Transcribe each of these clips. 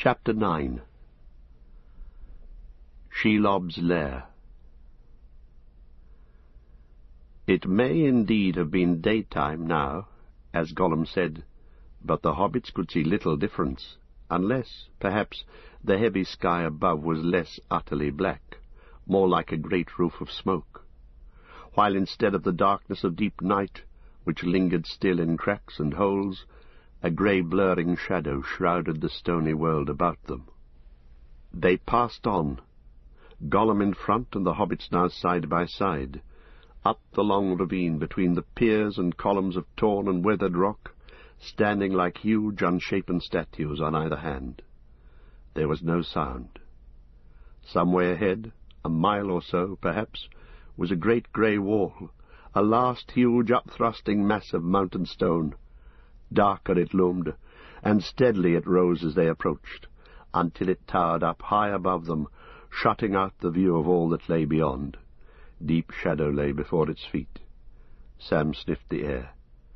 Chapter 9. Shelob's Lair. It may indeed have been daytime now, as Gollum said, but the hobbits could see little difference, unless, perhaps, the heavy sky above was less utterly black, more like a great roof of smoke, while instead of the darkness of deep night, which lingered still in cracks and holes, a grey blurring shadow shrouded the stony world about them. They passed on, Gollum in front and the hobbits now side by side, up the long ravine between the piers and columns of torn and weathered rock, standing like huge unshapen statues on either hand. There was no sound. Some way ahead, a mile or so, perhaps, was a great grey wall, a last huge upthrusting mass of mountain stone. Darker it loomed, and steadily it rose as they approached, until it towered up high above them, shutting out the view of all that lay beyond. Deep shadow lay before its feet. Sam sniffed the air.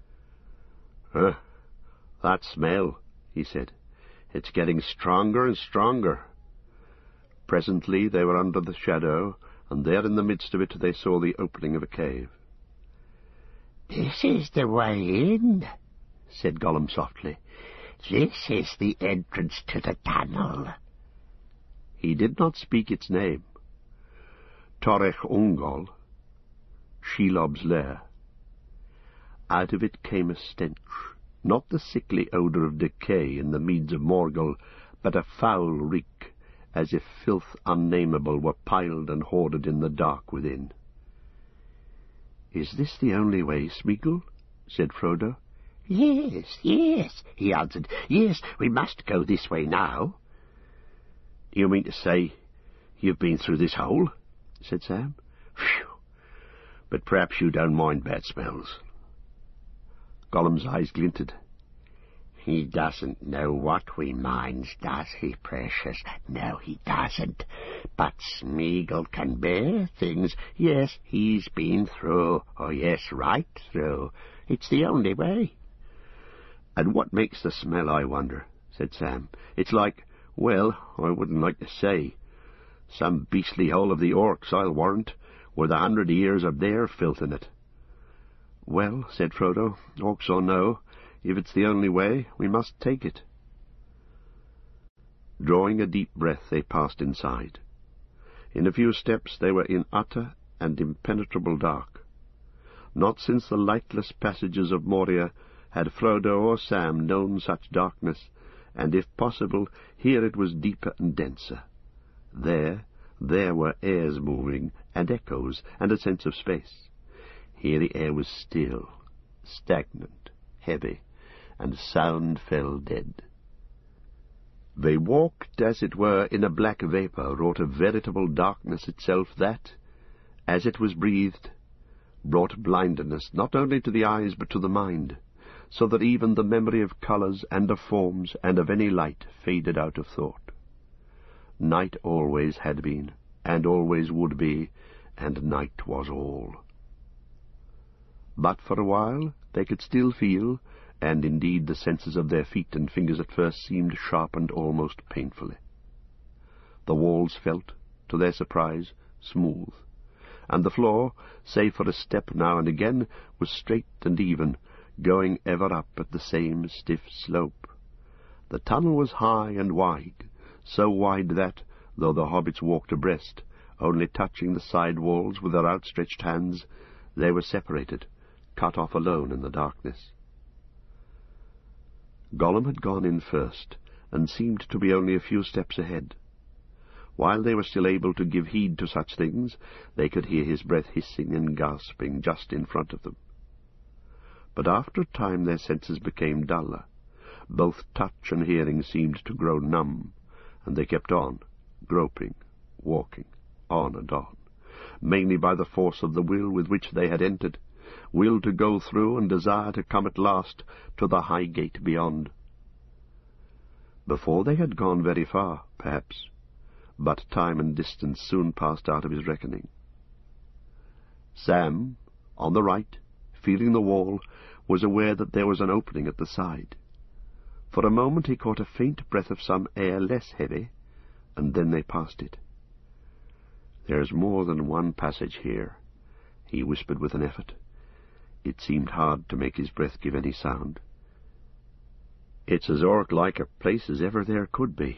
That smell," he said. "It's getting stronger and stronger." Presently they were under the shadow, and there in the midst of it they saw the opening of a cave. "This is the way in," said Gollum softly. "This is the entrance to the tunnel." He did not speak its name. Torech Ungol, Shelob's Lair. Out of it came a stench, not the sickly odour of decay in the meads of Morgul, but a foul reek, as if filth unnameable were piled and hoarded in the dark within. "Is this the only way, Smeagol?" said Frodo. Yes, he answered. "Yes, we must go this way now." "You mean to say you've been through this hole?" said Sam. "Phew! But perhaps you don't mind bad smells." Gollum's eyes glinted. "He doesn't know what we minds, does he, precious? No, he doesn't. But Smeagol can bear things. Yes, he's been through. Oh, yes, right through. It's the only way." "And what makes the smell, I wonder?" said Sam. "It's like, well, I wouldn't like to say. Some beastly hole of the orcs, I'll warrant, with 100 years of their filth in it." "Well," said Frodo, "orcs or no, if it's the only way, we must take it." Drawing a deep breath, they passed inside. In a few steps they were in utter and impenetrable dark. Not since the lightless passages of Moria had Frodo or Sam known such darkness, and, if possible, here it was deeper and denser. There were airs moving, and echoes, and a sense of space. Here the air was still, stagnant, heavy, and sound fell dead. They walked, as it were, in a black vapour wrought of veritable darkness itself that, as it was breathed, brought blindness not only to the eyes but to the mind, so that even the memory of colours and of forms and of any light faded out of thought. Night always had been, and always would be, and night was all. But for a while they could still feel, and indeed the senses of their feet and fingers at first seemed sharpened almost painfully. The walls felt, to their surprise, smooth, and the floor, save for a step now and again, was straight and even, going ever up at the same stiff slope. The tunnel was high and wide, so wide that, though the hobbits walked abreast, only touching the side walls with their outstretched hands, they were separated, cut off alone in the darkness. Gollum had gone in first, and seemed to be only a few steps ahead. While they were still able to give heed to such things, they could hear his breath hissing and gasping just in front of them. But after a time their senses became duller. Both touch and hearing seemed to grow numb, and they kept on, groping, walking, on and on, mainly by the force of the will with which they had entered, will to go through and desire to come at last to the high gate beyond. Before they had gone very far, perhaps, but time and distance soon passed out of his reckoning. Sam, on the right, feeling the wall, was aware that there was an opening at the side. For a moment he caught a faint breath of some air less heavy, and then they passed it. "There's more than one passage here," he whispered with an effort. It seemed hard to make his breath give any sound. "It's as orc-like a place as ever there could be."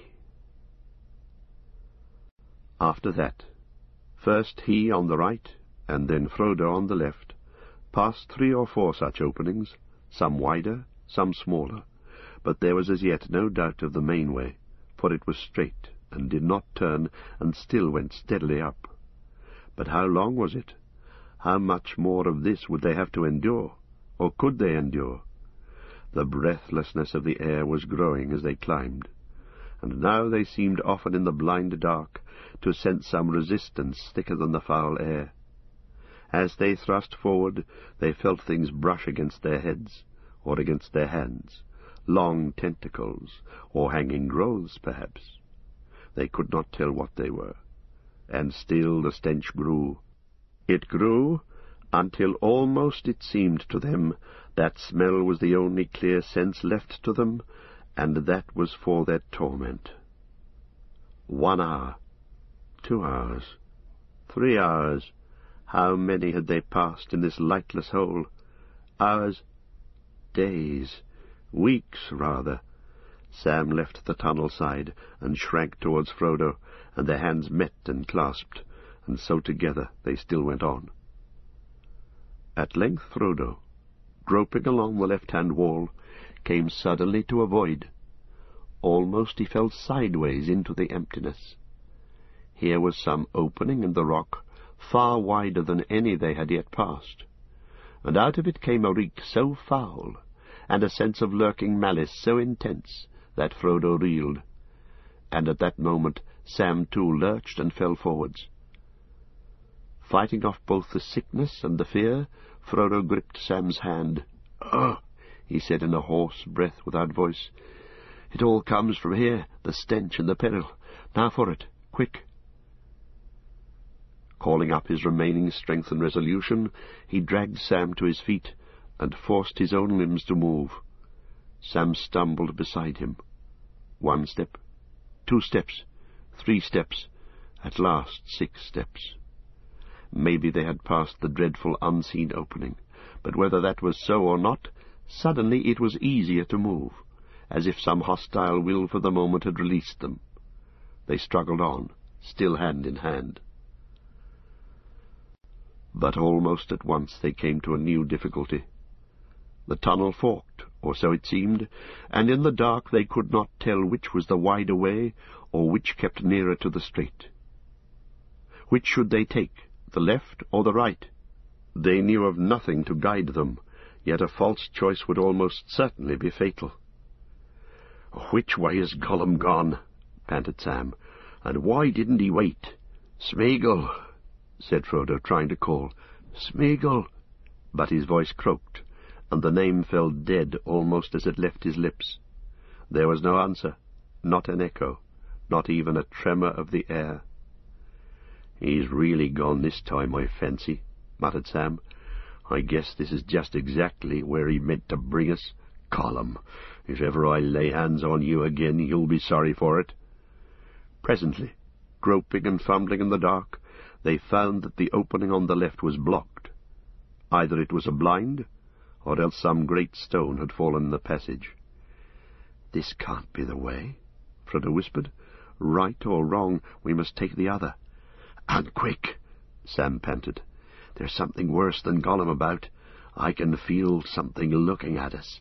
After that, first he on the right, and then Frodo on the left, passed 3 or 4 such openings, some wider, some smaller, but there was as yet no doubt of the main way, for it was straight, and did not turn, and still went steadily up. But how long was it? How much more of this would they have to endure, or could they endure? The breathlessness of the air was growing as they climbed, and now they seemed often in the blind dark to sense some resistance thicker than the foul air. As they thrust forward, they felt things brush against their heads, or against their hands, long tentacles, or hanging growths, perhaps. They could not tell what they were, and still the stench grew. It grew until almost it seemed to them that smell was the only clear sense left to them, and that was for their torment. 1 hour, 2 hours, 3 hours. How many had they passed in this lightless hole? Hours, days, weeks, rather. Sam left the tunnel side and shrank towards Frodo, and their hands met and clasped, and so together they still went on. At length Frodo, groping along the left-hand wall, came suddenly to a void. Almost he fell sideways into the emptiness. Here was some opening in the rock, far wider than any they had yet passed, and out of it came a reek so foul, and a sense of lurking malice so intense, that Frodo reeled, and at that moment Sam too lurched and fell forwards. Fighting off both the sickness and the fear, Frodo gripped Sam's hand. "Oh," he said in a hoarse breath without voice, "it all comes from here, the stench and the peril. Now for it, quick." Calling up his remaining strength and resolution, he dragged Sam to his feet, and forced his own limbs to move. Sam stumbled beside him. 1 step, 2 steps, 3 steps, at last 6 steps. Maybe they had passed the dreadful unseen opening, but whether that was so or not, suddenly it was easier to move, as if some hostile will for the moment had released them. They struggled on, still hand in hand. But almost at once they came to a new difficulty. The tunnel forked, or so it seemed, and in the dark they could not tell which was the wider way, or which kept nearer to the straight. Which should they take, the left or the right? They knew of nothing to guide them, yet a false choice would almost certainly be fatal. "Which way is Gollum gone?" panted Sam. "And why didn't he wait?" "Smeagol," said Frodo, trying to call. "Smeagol!" But his voice croaked, and the name fell dead almost as it left his lips. There was no answer, not an echo, not even a tremor of the air. "He's really gone this time, I fancy," muttered Sam. "I guess this is just exactly where he meant to bring us. Gollum, if ever I lay hands on you again, you'll be sorry for it." Presently, groping and fumbling in the dark, they found that the opening on the left was blocked. Either it was a blind, or else some great stone had fallen in the passage. "This can't be the way," Frodo whispered. "Right or wrong, we must take the other." "And quick," Sam panted. "There's something worse than Gollum about. I can feel something looking at us."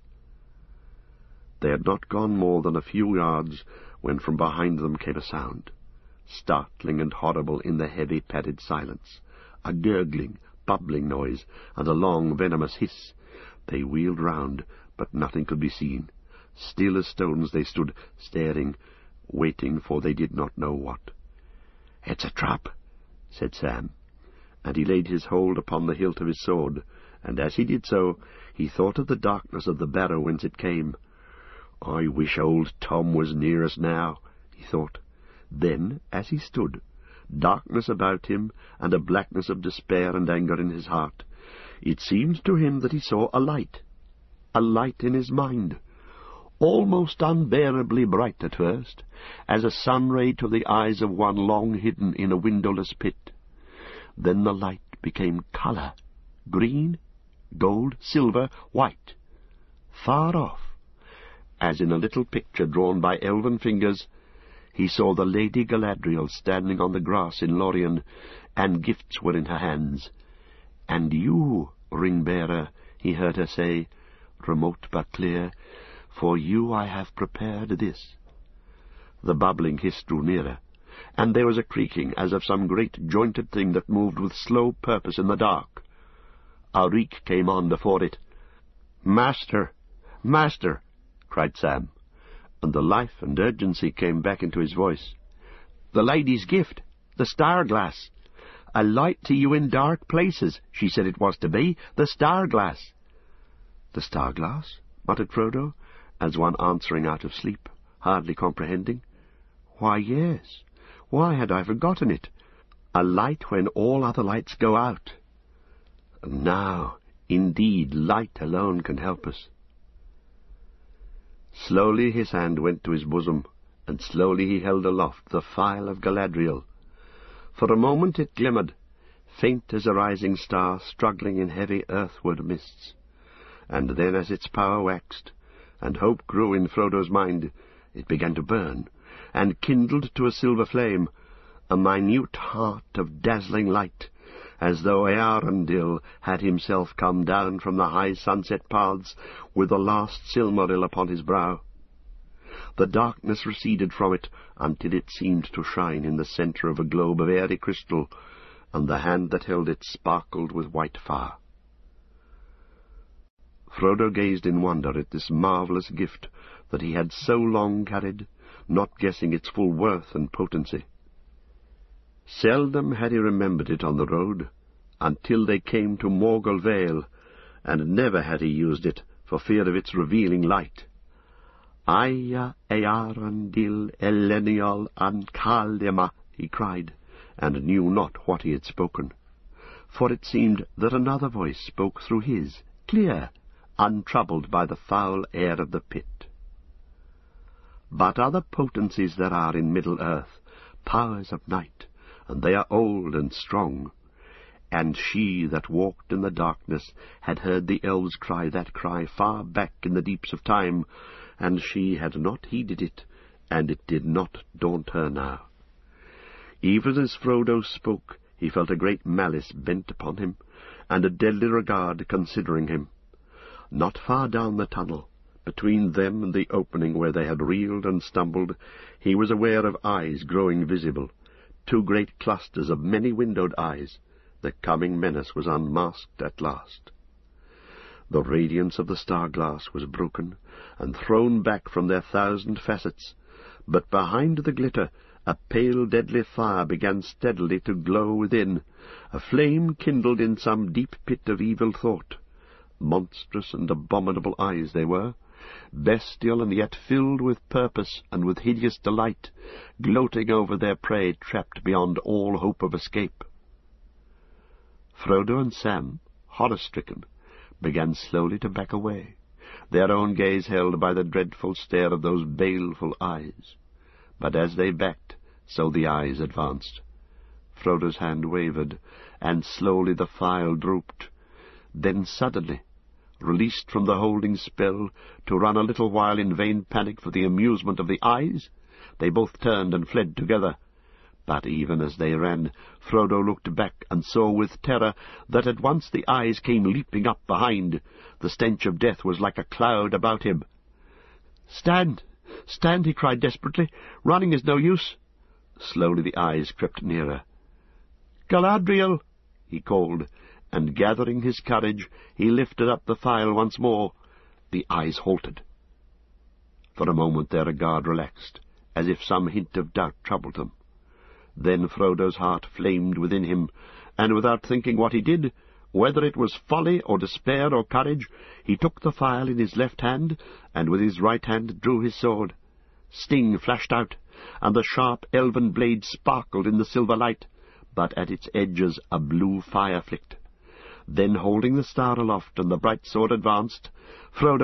They had not gone more than a few yards when from behind them came a sound, startling and horrible in the heavy padded silence, a gurgling, bubbling noise, and a long venomous hiss. They wheeled round, but nothing could be seen. Still as stones they stood, staring, waiting for they did not know what. "It's a trap," said Sam, and he laid his hold upon the hilt of his sword, and as he did so, he thought of the darkness of the barrow whence it came. "I wish old Tom was near us now," he thought. Then, as he stood, darkness about him, and a blackness of despair and anger in his heart, it seemed to him that he saw a light in his mind. almost unbearably bright at first, as a sun ray to the eyes of one long hidden in a windowless pit. Then the light became colour, green, gold, silver, white. Far off, as in a little picture drawn by elven fingers, he saw the Lady Galadriel standing on the grass in Lorien, and gifts were in her hands. "And you, ring-bearer," he heard her say, remote but clear, "for you I have prepared this." The bubbling hiss drew nearer, and there was a creaking as of some great jointed thing that moved with slow purpose in the dark. A reek came on before it. "Master! Master!" cried Sam, and the life and urgency came back into his voice. "The lady's gift, the star-glass. A light to you in dark places, she said it was to be, the star-glass." "The star-glass?" muttered Frodo, as one answering out of sleep, hardly comprehending. "Why, yes. Why had I forgotten it? A light when all other lights go out. Now, indeed, light alone can help us." Slowly his hand went to his bosom, and slowly he held aloft the phial of Galadriel. For a moment it glimmered, faint as a rising star struggling in heavy earthward mists. And then, as its power waxed, and hope grew in Frodo's mind, it began to burn, and kindled to a silver flame, a minute heart of dazzling light, as though Eärendil had himself come down from the high sunset paths with the last Silmaril upon his brow. The darkness receded from it until it seemed to shine in the centre of a globe of airy crystal, and the hand that held it sparkled with white fire. Frodo gazed in wonder at this marvellous gift that he had so long carried, not guessing its full worth and potency. Seldom had he remembered it on the road, until they came to Morgul Vale, and never had he used it for fear of its revealing light. "Aya Eärendil Elenial an Kaldema," he cried, and knew not what he had spoken, for it seemed that another voice spoke through his, clear, untroubled by the foul air of the pit. But other potencies there are in Middle-earth, powers of night, and they are old and strong. And she that walked in the darkness had heard the elves cry that cry far back in the deeps of time, and she had not heeded it, and it did not daunt her now. Even as Frodo spoke, he felt a great malice bent upon him, and a deadly regard considering him. Not far down the tunnel, between them and the opening where they had reeled and stumbled, he was aware of eyes growing visible, two great clusters of many-windowed eyes. The coming menace was unmasked at last. The radiance of the star-glass was broken, and thrown back from their 1,000 facets, but behind the glitter a pale deadly fire began steadily to glow within, a flame kindled in some deep pit of evil thought. Monstrous and abominable eyes they were, bestial and yet filled with purpose and with hideous delight, gloating over their prey trapped beyond all hope of escape. Frodo and Sam, horror-stricken, began slowly to back away, their own gaze held by the dreadful stare of those baleful eyes. But as they backed, so the eyes advanced. Frodo's hand wavered, and slowly the phial drooped. Then suddenly, released from the holding spell, to run a little while in vain panic for the amusement of the eyes, they both turned and fled together. But even as they ran, Frodo looked back and saw with terror that at once the eyes came leaping up behind. The stench of death was like a cloud about him. "Stand! Stand!" he cried desperately. "Running is no use." Slowly the eyes crept nearer. "Galadriel!" he called, and gathering his courage, he lifted up the phial once more. The eyes halted. For a moment their regard relaxed, as if some hint of doubt troubled them. Then Frodo's heart flamed within him, and without thinking what he did, whether it was folly or despair or courage, he took the phial in his left hand, and with his right hand drew his sword. Sting flashed out, and the sharp elven blade sparkled in the silver light, but at its edges a blue fire flicked. Then, holding the star aloft and the bright sword advanced, Frodo,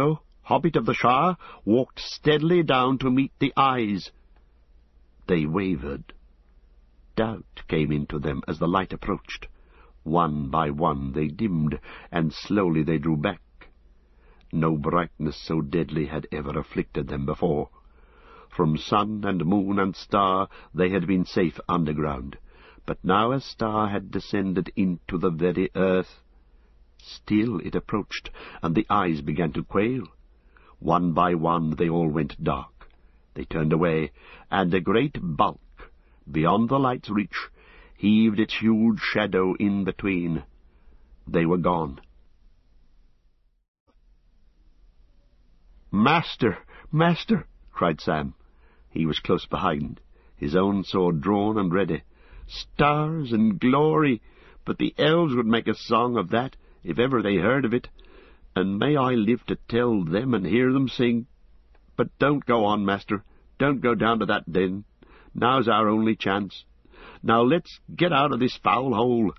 Hobbit of the Shire, walked steadily down to meet the eyes. They wavered. Doubt came into them as the light approached. One by one they dimmed, and slowly they drew back. No brightness so deadly had ever afflicted them before. From sun and moon and star they had been safe underground, but now a star had descended into the very earth. Still it approached, and the eyes began to quail. One by one they all went dark. They turned away, and a great bulk, beyond the light's reach, heaved its huge shadow in between. They were gone. "Master! Master!" cried Sam. He was close behind, his own sword drawn and ready. "Stars and glory! But the elves would make a song of that, if ever they heard of it, and may I live to tell them and hear them sing. But don't go on, master. Don't go down to that den. Now's our only chance. Now let's get out of this foul hole."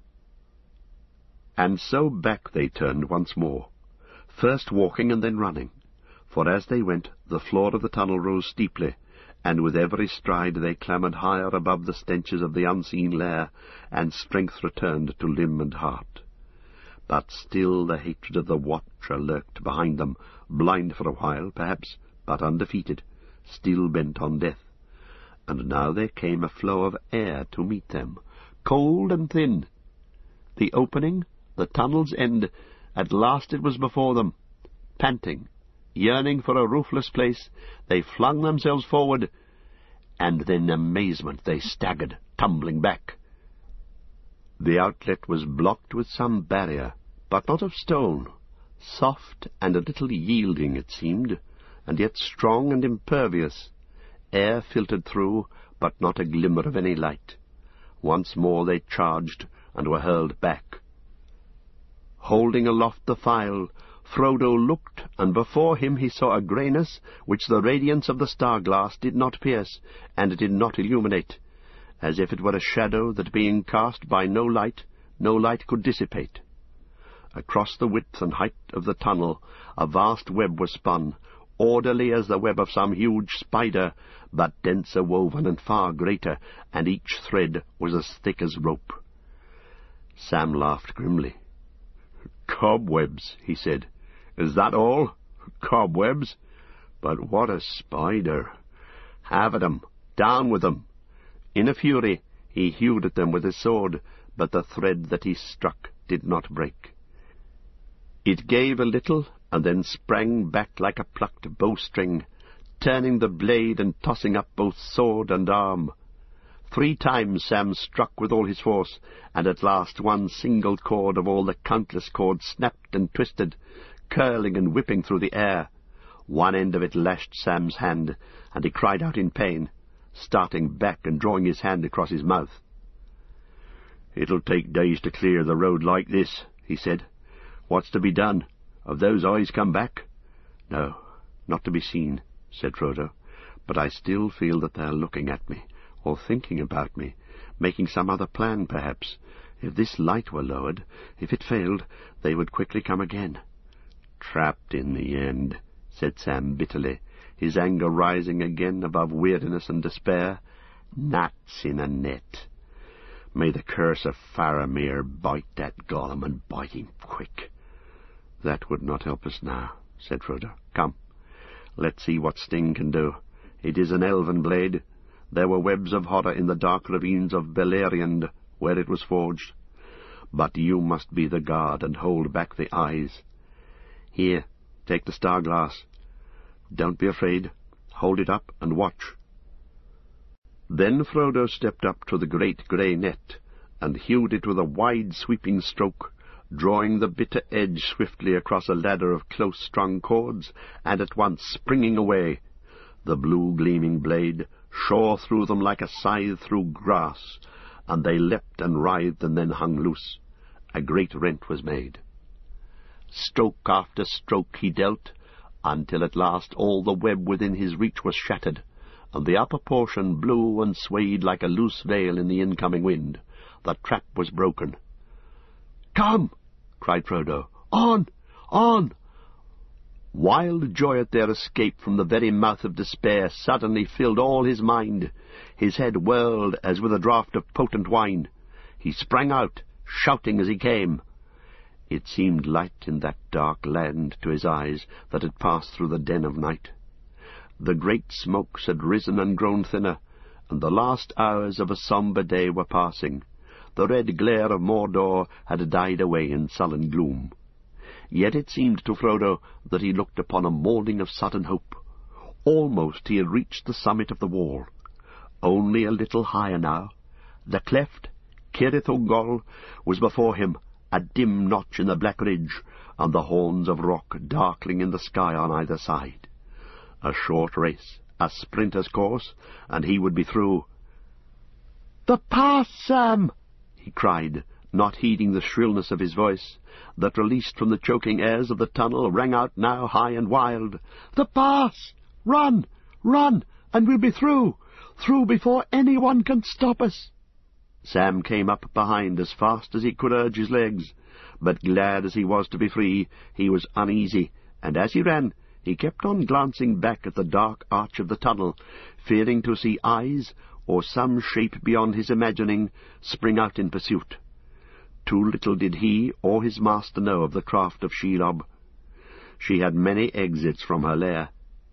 And so back they turned once more, first walking and then running, for as they went the floor of the tunnel rose steeply, and with every stride they clambered higher above the stenches of the unseen lair, and strength returned to limb and heart. But still the hatred of the Watcher lurked behind them, blind for a while, perhaps, but undefeated, still bent on death. And now there came a flow of air to meet them, cold and thin. The opening, the tunnel's end, at last it was before them. Panting, yearning for a roofless place, they flung themselves forward, and then in amazement they staggered, tumbling back. The outlet was blocked with some barrier, but not of stone, soft and a little yielding it seemed, and yet strong and impervious. Air filtered through, but not a glimmer of any light. Once more they charged, and were hurled back. Holding aloft the phial, Frodo looked, and before him he saw a greyness which the radiance of the star-glass did not pierce, and did not illuminate, as if it were a shadow that, being cast by no light could dissipate. Across the width and height of the tunnel a vast web was spun, orderly as the web of some huge spider, but denser woven and far greater, and each thread was as thick as rope. Sam laughed grimly. "Cobwebs," he said. "Is that all? Cobwebs? But what a spider! Have at 'em! Down with 'em!" In a fury he hewed at them with his sword, but the thread that he struck did not break. It gave a little, and then sprang back like a plucked bowstring, turning the blade and tossing up both sword and arm. 3 times Sam struck with all his force, and at last one single cord of all the countless cords snapped and twisted, curling and whipping through the air. One end of it lashed Sam's hand, and he cried out in pain, starting back and drawing his hand across his mouth. "It'll take days to clear the road like this," he said. "What's to be done? Have those eyes come back?" "No, not to be seen," said Frodo. "But I still feel that they are looking at me, or thinking about me, making some other plan, perhaps. If this light were lowered, if it failed, they would quickly come again." "Trapped in the end," said Sam bitterly, his anger rising again above weariness and despair. "Gnats in a net. May the curse of Faramir bite that Gollum, and bite him quick." "That would not help us now," said Frodo. "Come, let's see what Sting can do. It is an elven blade. There were webs of horror in the dark ravines of Beleriand, where it was forged. But you must be the guard and hold back the eyes. Here, take the star-glass. Don't be afraid. Hold it up and watch." Then Frodo stepped up to the great grey net, and hewed it with a wide sweeping stroke, drawing the bitter edge swiftly across a ladder of close-strung cords, and at once springing away. The blue gleaming blade shore through them like a scythe through grass, and they leapt and writhed and then hung loose. A great rent was made. Stroke after stroke he dealt, until at last all the web within his reach was shattered, and the upper portion blew and swayed like a loose veil in the incoming wind. The trap was broken. "Come!" cried Frodo. "On! On!" Wild joy at their escape from the very mouth of despair suddenly filled all his mind. His head whirled as with a draught of potent wine. He sprang out, shouting as he came. It seemed light in that dark land to his eyes that had passed through the den of night. The great smokes had risen and grown thinner, and the last hours of a sombre day were passing. The red glare of Mordor had died away in sullen gloom. Yet it seemed to Frodo that he looked upon a morning of sudden hope. Almost he had reached the summit of the wall. Only a little higher now. The cleft, Cirith Ungol, was before him, a dim notch in the black ridge, and the horns of rock darkling in the sky on either side. A short race, a sprinter's course, and he would be through. "The pass, Sam!" he cried, not heeding the shrillness of his voice, that, released from the choking airs of the tunnel, rang out now high and wild. "The pass! Run! Run, and we'll be through! Through before anyone can stop us!" Sam came up behind as fast as he could urge his legs, but glad as he was to be free, he was uneasy, and as he ran, he kept on glancing back at the dark arch of the tunnel, fearing to see eyes, or some shape beyond his imagining, spring out in pursuit. Too little did he or his master know of the craft of Shelob. She had many exits from her lair.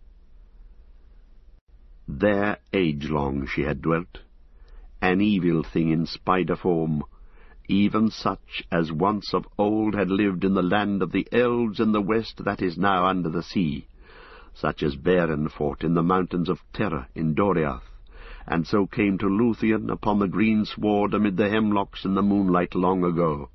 There age-long she had dwelt, an evil thing in spider form, even such as once of old had lived in the land of the elves in the west that is now under the sea, such as Beren fought in the mountains of Terra in Doriath, and so came to Luthien upon the green sward amid the hemlocks in the moonlight long ago.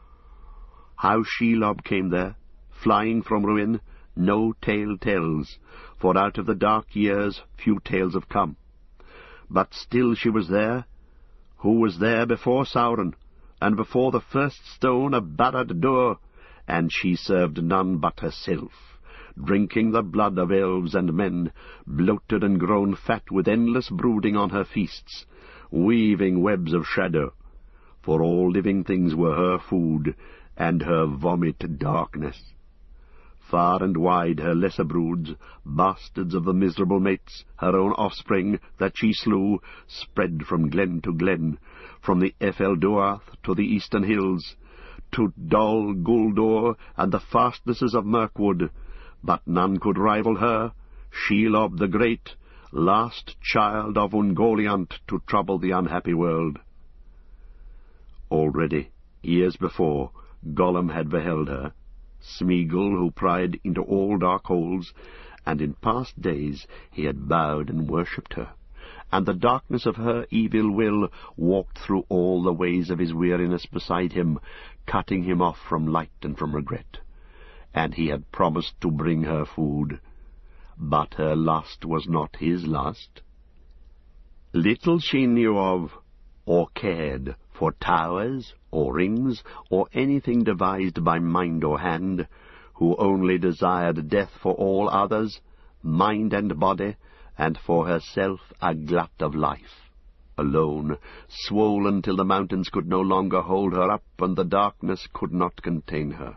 How Shelob came there, flying from ruin, no tale tells, for out of the dark years few tales have come. But still she was there, who was there before Sauron, and before the first stone of Barad-dûr, and she served none but herself, drinking the blood of elves and men, bloated and grown fat with endless brooding on her feasts, weaving webs of shadow, for all living things were her food, and her vomit darkness. Far and wide her lesser broods, bastards of the miserable mates, her own offspring, that she slew, spread from glen to glen, from the Ephel Duath to the eastern hills, to Dol Guldur and the fastnesses of Mirkwood, but none could rival her, Shelob the Great, last child of Ungoliant to trouble the unhappy world. Already, years before, Gollum had beheld her, Smeagol, who pried into all dark holes, and in past days he had bowed and worshipped her, and the darkness of her evil will walked through all the ways of his weariness beside him, cutting him off from light and from regret, and he had promised to bring her food. But her lust was not his lust. Little she knew of, or cared, for towers, or rings, or anything devised by mind or hand, who only desired death for all others, mind and body, and for herself a glut of life, alone, swollen till the mountains could no longer hold her up, and the darkness could not contain her.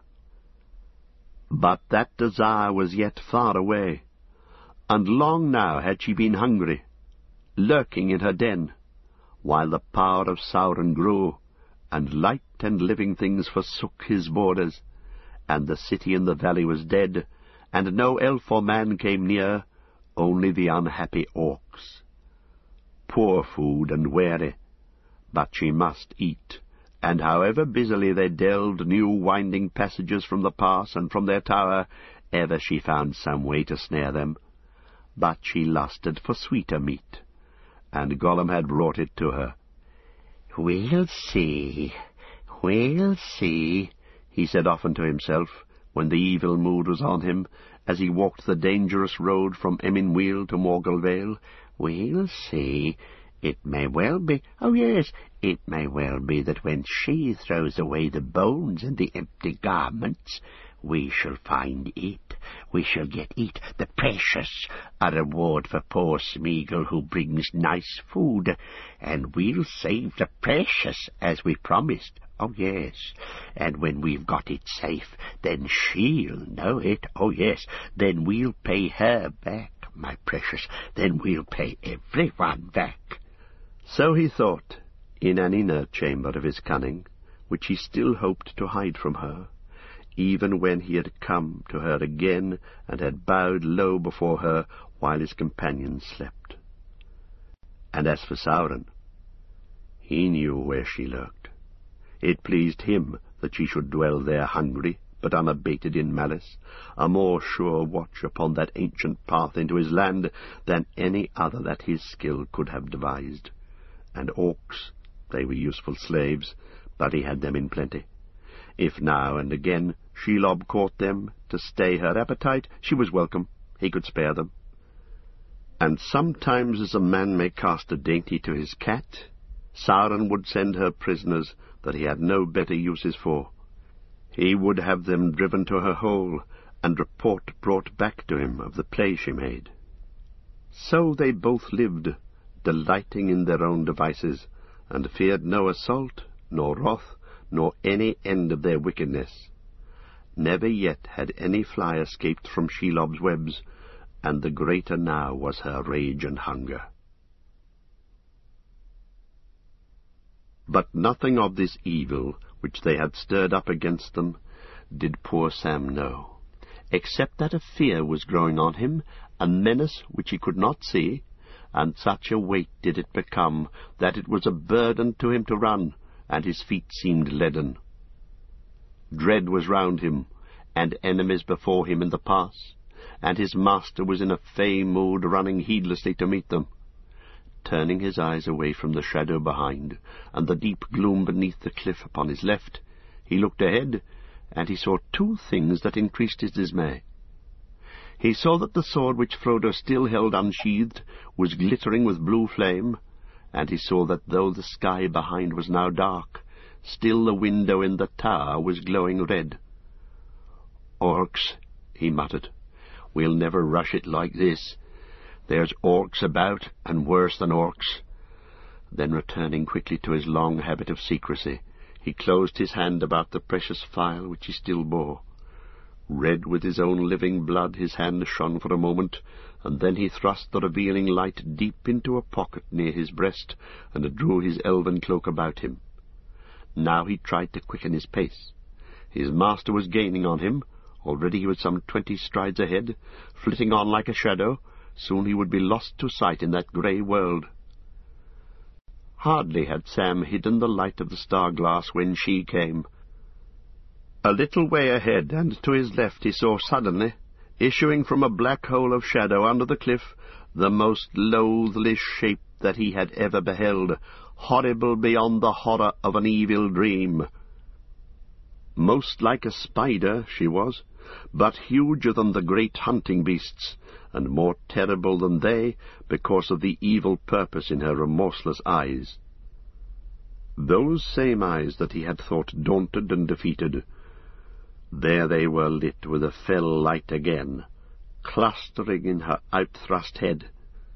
But that desire was yet far away, and long now had she been hungry, lurking in her den, while the power of Sauron grew, and light and living things forsook his borders, and the city in the valley was dead, and no elf or man came near, only the unhappy orcs. Poor food and weary, but she must eat, and however busily they delved new winding passages from the pass and from their tower, ever she found some way to snare them. But she lusted for sweeter meat, and Gollum had brought it to her. "We'll see, he said often to himself, when the evil mood was on him, as he walked the dangerous road from Emyn Muil to Morgul Vale. "We'll see. It may well be, oh yes, it may well be that when she throws away the bones and the empty garments, we shall find it. We shall get it, the precious, a reward for poor Smeagol who brings nice food, and we'll save the precious as we promised. Oh, yes, and when we've got it safe, then she'll know it. Oh, yes, then we'll pay her back, my precious. Then we'll pay everyone back. So he thought, in an inner chamber of his cunning, which he still hoped to hide from her, even when he had come to her again and had bowed low before her while his companions slept. And as for Sauron, he knew where she lurked. It pleased him that she should dwell there hungry, but unabated in malice, a more sure watch upon that ancient path into his land than any other that his skill could have devised. And orcs, they were useful slaves, but he had them in plenty. If now and again Shelob caught them to stay her appetite, she was welcome. He could spare them. And sometimes, as a man may cast a dainty to his cat, Sauron would send her prisoners that he had no better uses for. He would have them driven to her hole, and report brought back to him of the play she made. So they both lived, delighting in their own devices, and feared no assault, nor wrath, nor any end of their wickedness. Never yet had any fly escaped from Shelob's webs, and the greater now was her rage and hunger. But nothing of this evil which they had stirred up against them did poor Sam know, except that a fear was growing on him, a menace which he could not see, and such a weight did it become that it was a burden to him to run, and his feet seemed leaden. Dread was round him, and enemies before him in the pass, and his master was in a fey mood, running heedlessly to meet them. Turning his eyes away from the shadow behind, and the deep gloom beneath the cliff upon his left, he looked ahead, and he saw two things that increased his dismay. He saw that the sword which Frodo still held unsheathed was glittering with blue flame, and he saw that though the sky behind was now dark, still the window in the tower was glowing red. "Orcs," he muttered. "We'll never rush it like this. There's orcs about, and worse than orcs." Then, returning quickly to his long habit of secrecy, he closed his hand about the precious phial which he still bore. Red with his own living blood, his hand shone for a moment, and then he thrust the revealing light deep into a pocket near his breast, and drew his elven cloak about him. Now he tried to quicken his pace. His master was gaining on him. Already he was some 20 strides ahead, flitting on like a shadow. Soon he would be lost to sight in that grey world. Hardly had Sam hidden the light of the star-glass when she came. A little way ahead, and to his left, he saw suddenly, issuing from a black hole of shadow under the cliff, the most loathly shape that he had ever beheld, horrible beyond the horror of an evil dream. Most like a spider she was, but huger than the great hunting beasts, and more terrible than they because of the evil purpose in her remorseless eyes. Those same eyes that he had thought daunted and defeated, there they were lit with a fell light again, clustering in her outthrust head.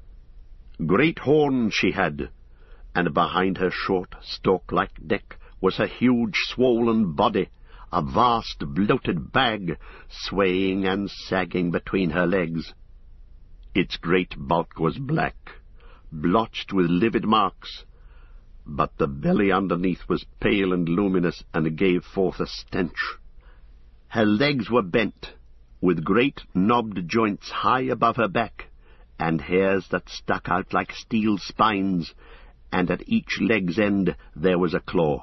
Great horns she had, and behind her short, stalk-like neck was a huge swollen body, a vast bloated bag, swaying and sagging between her legs. Its great bulk was black, blotched with livid marks, but the belly underneath was pale and luminous, and gave forth a stench. Her legs were bent, with great knobbed joints high above her back, and hairs that stuck out like steel spines, and at each leg's end there was a claw.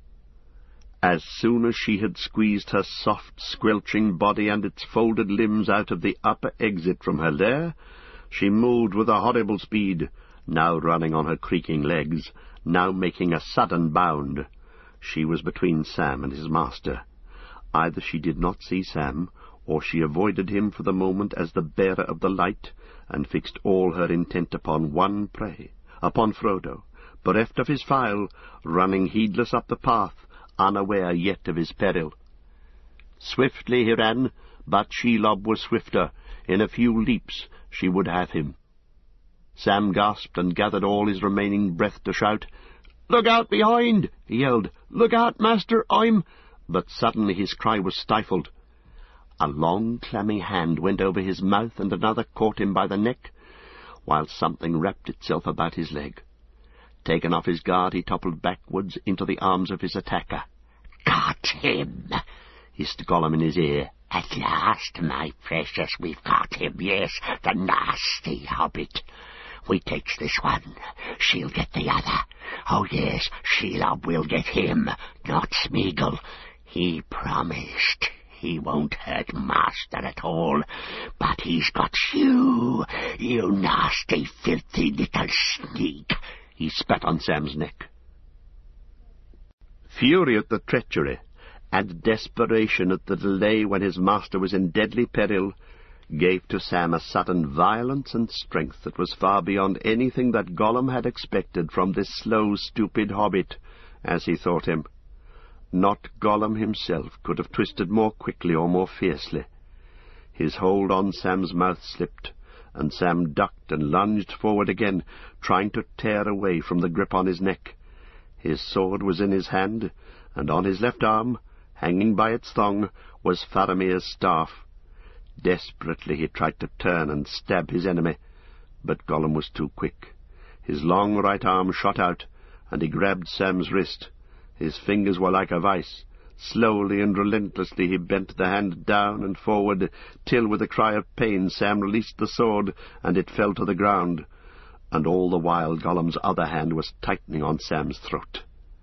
As soon as she had squeezed her soft, squelching body and its folded limbs out of the upper exit from her lair, she moved with a horrible speed, now running on her creaking legs, now making a sudden bound. She was between Sam and his master. Either she did not see Sam, or she avoided him for the moment as the bearer of the light, and fixed all her intent upon one prey, upon Frodo, bereft of his phial, running heedless up the path, unaware yet of his peril. Swiftly he ran, but Shelob was swifter. In a few leaps she would have him. Sam gasped and gathered all his remaining breath to shout, "Look out behind!" he yelled. "Look out, master, I'm—" But suddenly his cry was stifled. A long, clammy hand went over his mouth, and another caught him by the neck, while something wrapped itself about his leg. Taken off his guard, he toppled backwards into the arms of his attacker. "Got him!" hissed Gollum in his ear. "At last, my precious, we've got him, yes, the nasty hobbit. We takes this one, she'll get the other. Oh, yes, Shelob will get him, not Smeagol. He promised he won't hurt Master at all, but he's got you, you nasty, filthy little sneak." He spat on Sam's neck. Fury at the treachery, and desperation at the delay when his master was in deadly peril, gave to Sam a sudden violence and strength that was far beyond anything that Gollum had expected from this slow, stupid hobbit, as he thought him. Not Gollum himself could have twisted more quickly or more fiercely. His hold on Sam's mouth slipped, and Sam ducked and lunged forward again, trying to tear away from the grip on his neck. His sword was in his hand, and on his left arm, hanging by its thong, was Faramir's staff. Desperately he tried to turn and stab his enemy, but Gollum was too quick. His long right arm shot out, and he grabbed Sam's wrist. His fingers were like a vice. Slowly and relentlessly he bent the hand down and forward, till with a cry of pain Sam released the sword, and it fell to the ground. And all the while Gollum's other hand was tightening on Sam's throat.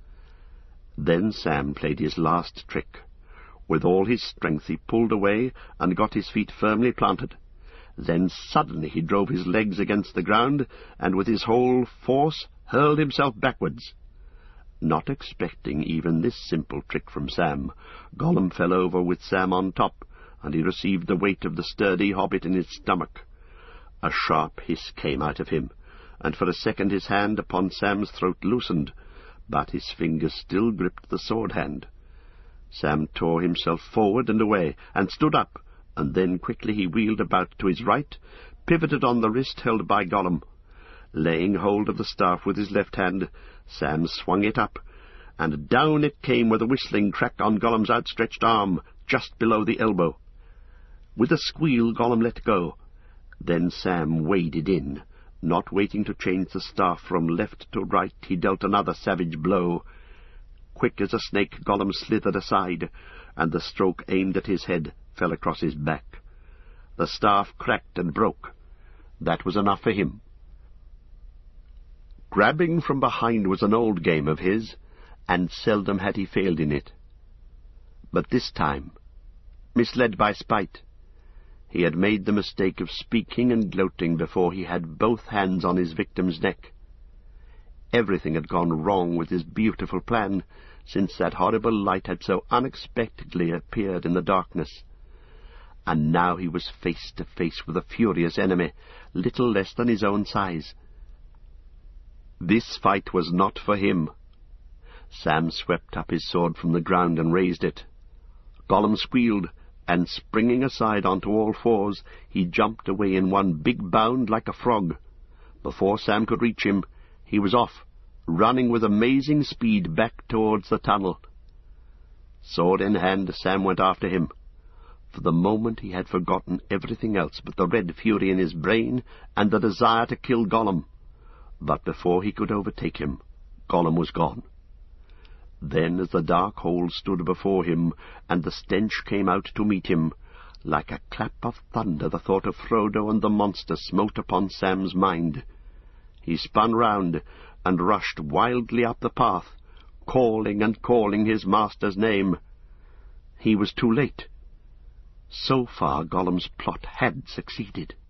Then Sam played his last trick. With all his strength he pulled away and got his feet firmly planted. Then suddenly he drove his legs against the ground, and with his whole force hurled himself backwards. Not expecting even this simple trick from Sam, Gollum fell over with Sam on top, and he received the weight of the sturdy hobbit in his stomach. A sharp hiss came out of him, and for a second his hand upon Sam's throat loosened, but his fingers still gripped the sword-hand. Sam tore himself forward and away, and stood up, and then quickly he wheeled about to his right, pivoted on the wrist held by Gollum. Laying hold of the staff with his left hand, Sam swung it up, and down it came with a whistling crack on Gollum's outstretched arm, just below the elbow. With a squeal, Gollum let go. Then Sam waded in. Not waiting to change the staff from left to right, he dealt another savage blow. Quick as a snake, Gollum slithered aside, and the stroke aimed at his head fell across his back. The staff cracked and broke. That was enough for him. Grabbing from behind was an old game of his, and seldom had he failed in it. But this time, misled by spite, he had made the mistake of speaking and gloating before he had both hands on his victim's neck. Everything had gone wrong with his beautiful plan, since that horrible light had so unexpectedly appeared in the darkness. And now he was face to face with a furious enemy, little less than his own size. This fight was not for him. Sam swept up his sword from the ground and raised it. Gollum squealed, and springing aside onto all fours, he jumped away in one big bound like a frog. Before Sam could reach him, he was off, running with amazing speed back towards the tunnel. Sword in hand, Sam went after him. For the moment he had forgotten everything else but the red fury in his brain and the desire to kill Gollum. But before he could overtake him, Gollum was gone. Then, as the dark hole stood before him, and the stench came out to meet him, like a clap of thunder the thought of Frodo and the monster smote upon Sam's mind. He spun round, and rushed wildly up the path, calling and calling his master's name. He was too late. So far Gollum's plot had succeeded.